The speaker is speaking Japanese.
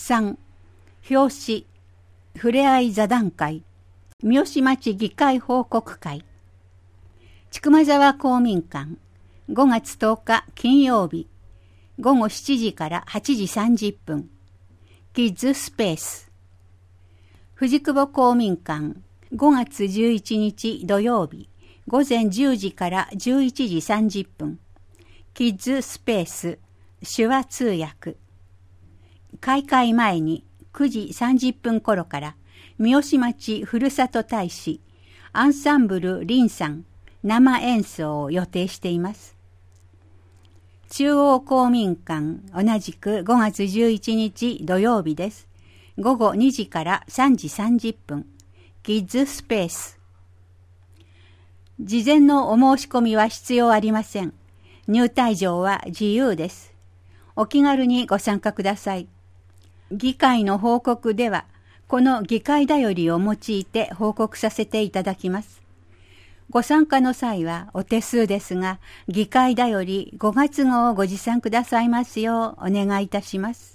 3、表紙、ふれあい座談会、三好町議会報告会。千曲沢公民館、5月10日金曜日、午後7時から8時30分。キッズスペース。藤久保公民館、5月11日土曜日、午前10時から11時30分。キッズスペース、手話通訳。開会前に9時30分頃から三好町ふるさと大使アンサンブルリンさん生演奏を予定しています。中央公民館同じく5月11日土曜日です。午後2時から3時30分。キッズスペース。事前のお申し込みは必要ありません。入退場は自由です。お気軽にご参加ください。議会の報告では、この議会だよりを用いて報告させていただきます。ご参加の際はお手数ですが、議会だより5月号をご持参くださいますようお願いいたします。